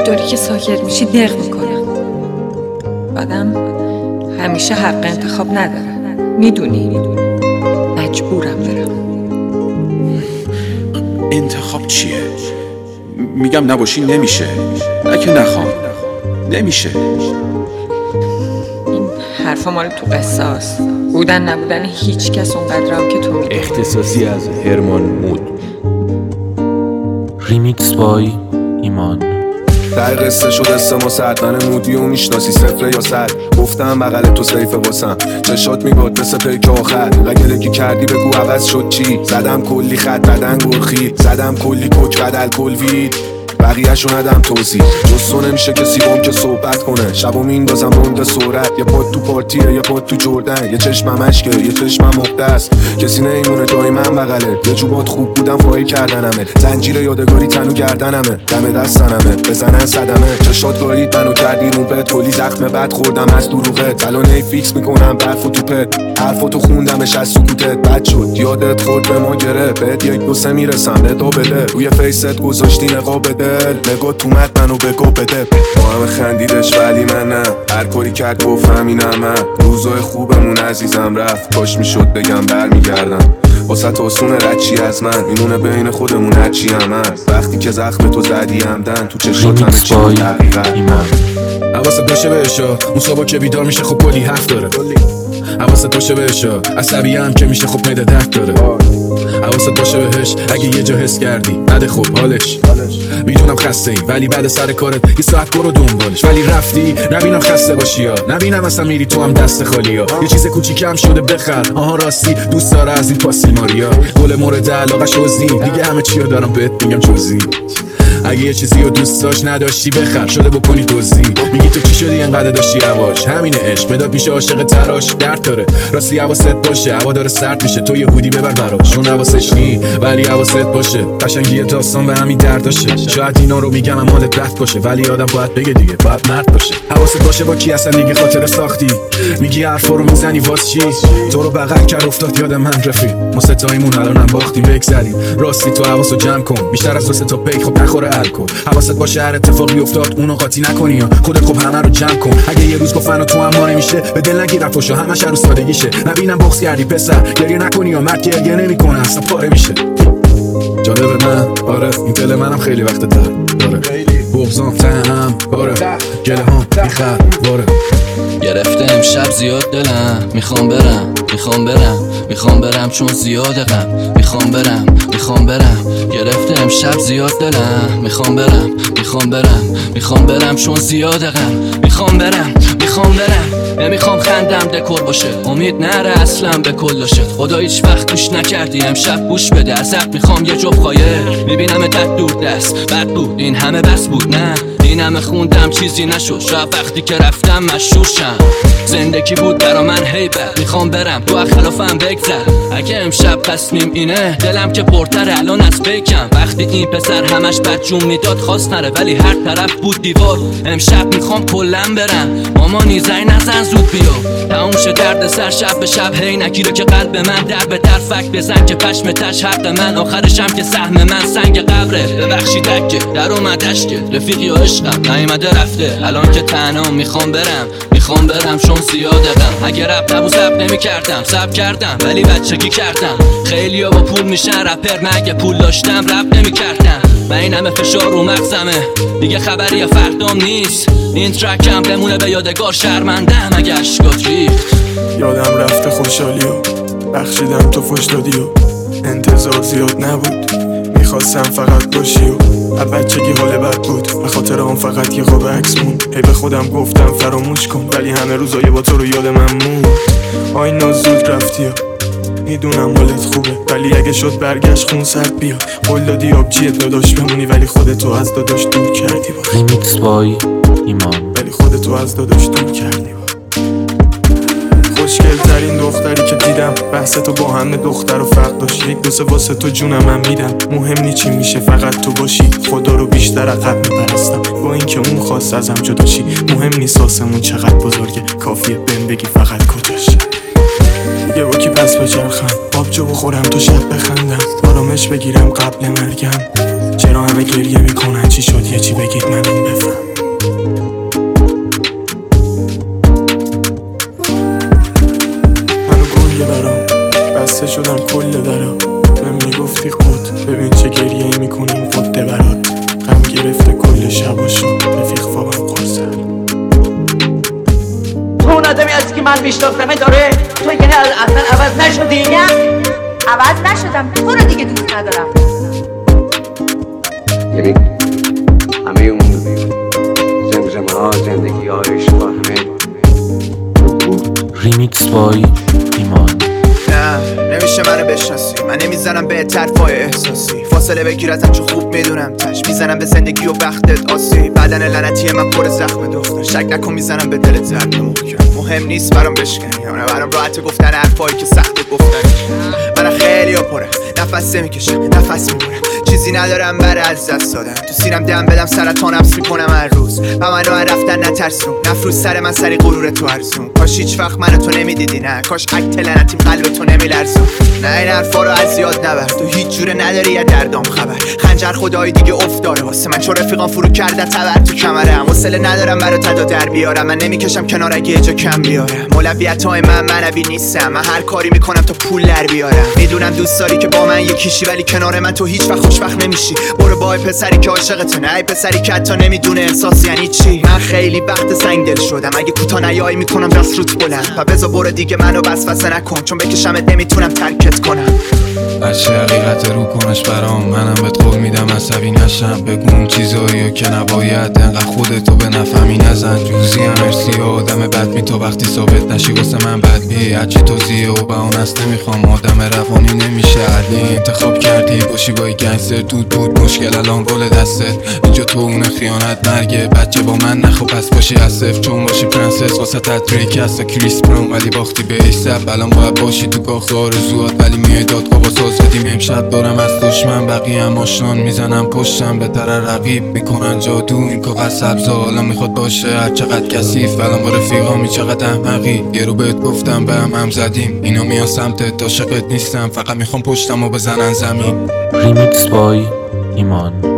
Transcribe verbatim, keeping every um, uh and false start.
اینطوری که ساکت میشی دق میکنم. آدم همیشه حق انتخاب نداره، میدونی؟ مجبورم برم. انتخاب چیه؟ میگم نباشی نمیشه، نه که نخوام، نمیشه. این حرفا مال تو قصه هست. بودن نبودن هیچ کس اونقدر هم که تو میدونی. اختصاصی از هرمان مود. ریمیکس بای ایمان. در قصه شد اسم و سرد، من مودی و میشناسی صفره یا صد. گفتم بغل تو سیفه واسم، چشات میباد مثل پیک آخر. لگلگی کردی بگو عوض شد چی؟ زدم کلی خط بدن گرخی، زدم کلی کوک بدل کلوید، بقیه شو ندم توضیح. جستو نمیشه کسی بام که صحبت کنه. شبو میندازم روند سرعت، یه پاد تو پارتیه یه پاد تو جردن، یه چشمم عشقه یه چشمم مقدس. کسی نمیمونه جای من بغله، یه جوبات خوب بودم فایل کردنمه. زنجیر یادگاری تنو گردنمه، دم دستنمه بزنن صدمه. چشات گارید منو کردی رو به تولی زخم بد خوردم از دروغت. الان ای فیکس میکنم برف و توپت، حرفاتو خوندمش از سکوتت. بد شد یادت خورد به ما گره، بهت یک دو سه میرسم ندو بده. روی فیست گذاشتی نقاب بده، نگاه تو مد منو بگو بده. با همه خندیدش ولی من نه، هر کاری کرد گفت همینم من. روزای خوبمون عزیزم رفت، کاش میشد بگم برمیگردم. واسه آسونه رچی از من، اینونه بین خودمون هرچی هم هست. وقتی که زخم تو زدی همدن، تو چشات همه چی دقیقه ایمان. حواست باشه بهشا، اون صبح که بیدار میشه خب کلی حرف داره. حواست باشه بهشا، عصبی هم که میشه خب میده درد داره. حواست باشه بهش اگه یه جا حس کردی نده خب حالش. میدونم خسته ای ولی بعد سر کارت یه ساعت برو دنبالش. ولی رفتی نبینم خسته باشی یا نبینم اصلا میری تو هم دست خالی ها. یه چیز کوچیکم شده بخر، آها راستی دوست داره از این پاسی ماریا. گل مورد علاقه شوزی دیگه همه چی رو دارم بهت میگم جزئی. اگه یه چیزی رو دوست داشت نداشتی بخر، شده بکنی دزدی. میگی تو چی شدی انقدر داشتی هواش، همینه عشق مداد میشه عاشق تراش. درد داره راستی حواست باشه، هوا داره سرد میشه تو یه هودی ببر براش. اون حواسش نی ولی حواست باشه، قشنگی داستان و همین درداشه. شاید اینا رو میگم اما رفت باشه، ولی آدم باید بگه دیگه، باید مرد باشه. حواست باشه با کی اصلا دیگه خاطر ساختی، میگی حرفا رو میزنی واس چی؟ تو رو بغل کرد افتاد یادم من رفیق، ما ستایمون الانم باختیم بگذریم. راستی تو حواسو جمع کن، بیشتر از دو سه تا پیک خب نخوره الکل. حواست باشه هر اتفاقی افتاد اونو قاطی نکنی یا خودت خب همه رو جمع کن. اگه یه روز گفتن و تو هم ما نمیشه، به دل نگیر رفوشو همش رو سادگیشه. نبینم بغض کردی پسر، گریه نکنی یا مرد گریه نمیکنه اصلا پاره میشه. جالب من آره این دل منم خیلی وقت درد داره. بغضام تهم باره، گله هم میخواد باره. گرفته امشب زیاد دلم، میخوام برم میخوام برم میخوام برم چون زیاد غم. میخوام برم میخوام برم گرفته امشب زیاد دلم. میخوام برم میخوام برم میخوام برم چون زیاد غم. میخوام برم میخوام برم نمیخوام خندم دکور باشه، امید نره اصلا به کلاشت. خدا هیچ وقت گوش نکردی امشب گوش بده. ازت میخوام یه جفت خایه، میبینم تک دور دست بد بود این همه بس بود. نه این همه خوندم چیزی نشد، شاید وقتی که رفتم مشهور شم. زندگی بود برا من هیبت، میخوام برم تو خلافم بگذر. اگه امشب تصمیم اینه دلم که پرتر الان از بیکم. وقتی این پسر همش بد جون میداد خواست نره، ولی هر طرف بود دیوار. امشب میخوام کلم برم، مامانی زنگ نزن زود بیا. تموم شه درد سر شب به شب، هی نگیره که قلب من در به در فک بزن که پشم تش حق من. آخرشم که سهم من سنگ قبره. ببخشی دکه در اومدش که رفیقی و عشقم نیومده رفته. الان که تنها میخوام برم میخوام برم چون زیاده غم. اگه رپ نبو سب نمی کردم سب کردم ولی بچگی کردم. خیلی ها با پول میشن رپر، مگه پول داشتم رپ نمی کردم. من این همه فشار رو مغزمه دیگه خبری یا فردام نیست. این ترکم بمونه به یادگار، شرمندم اگه اشکات ریخت. یادم رفته خوشحالی و بخشیدم تو فش دادی و انتظار زیاد نبود، میخواستم فقط باشی و از بچگی حال بد بود. به خاطر آن فقط یه خواب عکس موند، هی به خودم گفتم فراموش کن، ولی همه روزای با تو رو یاد من موند. آی نازود رفتی و میدونم حالت خوبه، ولی اگه شد برگشت خون سرد بیا. قول دادی آبجیت داداش بمونی، ولی خودتو از داداش دور کردی با. ریمیکس بای ایمان. ولی خودتو از داداش دور کردی با. خوشگل ترین دختری که دیدم، بحث تو با همه دختر و فرق داشت. یک دو سه واسه تو جونم من میدم، مهم نی چی میشه فقط تو باشی. خدا رو بیشتر عقب میپرستم با اینکه اون خواست ازم جدا چی. مهم نیست آسمون چقدر بزرگه، کافیه بهم بگی فقط کجاش. دیگه با کی پس بچرخم، آبجو بخورم تو شب بخندم، آرامش بگیرم قبل مرگم. چرا همه گریه میکنن، چی شد یه چی بگید من این بفهم. منو گل برام بسته شدم کل درا، من میگفتی خود ببین چه گریه ای میکنیم قده برات. غم گرفته کل شب و شو رفیق خوابم قرصه. تو اون آدمی هستی که من میشناختمه داره، تو یعنی اصلا عوض نشدی؟ نه عوض نشدم، تو رو دیگه دوست ندارم. یعنی همه اون زمزمه ها، زندگی ها، عشق ها همه بود. ریمیکس بای ایمان. نه نمیشه منو بشناسی، من نمیزنم به طرفای احساسی. فاصله بگیر ازم چون خوب میدونم تش میزنم به زندگی و بختت آسی. بدن لعنتی من پر زخم دختر، شک نکن میزنم به دلت ضربه محکم. مهم نیست برام بشکنی یا نه، برام راحت گفتن حرفایی که سخت گفتنش. من خیلی پره، نفس میکشم نفس میبرم، چیزی ندارم برای از دست دادن. تو سینم دم بدم سرطان حبس میکنم هر روز، و منو هر رفتن نترسون. نفروز سر من سری غرور تو ارزون. کاش هیچ وقت منو تو نمیدیدی، نه کاش عکت لعنتیم قلب تو نمیلرزون. نه این حرفا رو از یاد نبر، تو هیچ جوره نداری از دردام خبر. خنجر خدای دیگه افتاره واسه من، چون رفیقام فرو کرده تبر تو کمرم. حوصله ندارم برات تدا در بیارم، من نمیکشم کنار اگه جا کم بیارم. مولویت‌های من منوی نیستم، من هر کاری میکنم تا پول در بیارم. میدونم دوست داری که با من یکیشی، ولی کنار من تو هیچ وقت خوشبخت نمیشی. برو با پسری که عاشقته، نه ای پسری که حتی نمیدونه احساس یعنی چی. من خیلی وقت سنگ دل شدم، اگه کوتاه نیای میکنم دست روت بلند. و بذار برو دیگه منو وسوسه نکن، چون بکشمت نمیتونم ترکت کنم. هرچی حقیقت رو کنش برام، منم بهت قول میدم عصبی نشم. بگم چیزایی که نباید، انقدر خودتو به نفهمی نزن. جوزی هم ارسی و آدم بد می تو وقتی ثابت نشی واسه من بد می. هرچی توضیح و بهانست نمیخوام، آدم روانی نمیشه عدلی. انتخاب کردی باشی با گنگستر، دود بود مشکل الان رول دستت. اینجا تو اون خیانت مرگه، بچه با من نخو پس باشی اسف. چون باشی پرنسس واسه تدریک هستا کریس براون، ولی باختی به ایسب. الان باید باشی تو کاخ آرزوات، ولی میای دادگاه با سازدیم. امشب دارم از دشمن بقیه هم آشنان، میزنم پشتم بهتر رقیب. میکنن جادو این کاغذ سبزا، حالا میخواد باشه هر چقدر کثیف. الان با رفیقامی چقدر احمقی، یه رو بهت گفتم به هم هم زدیم. اینا میان سمتت عاشقت نیستم، فقط میخوام پشتم و بزنن زمین. ریمیکس بای ایمان.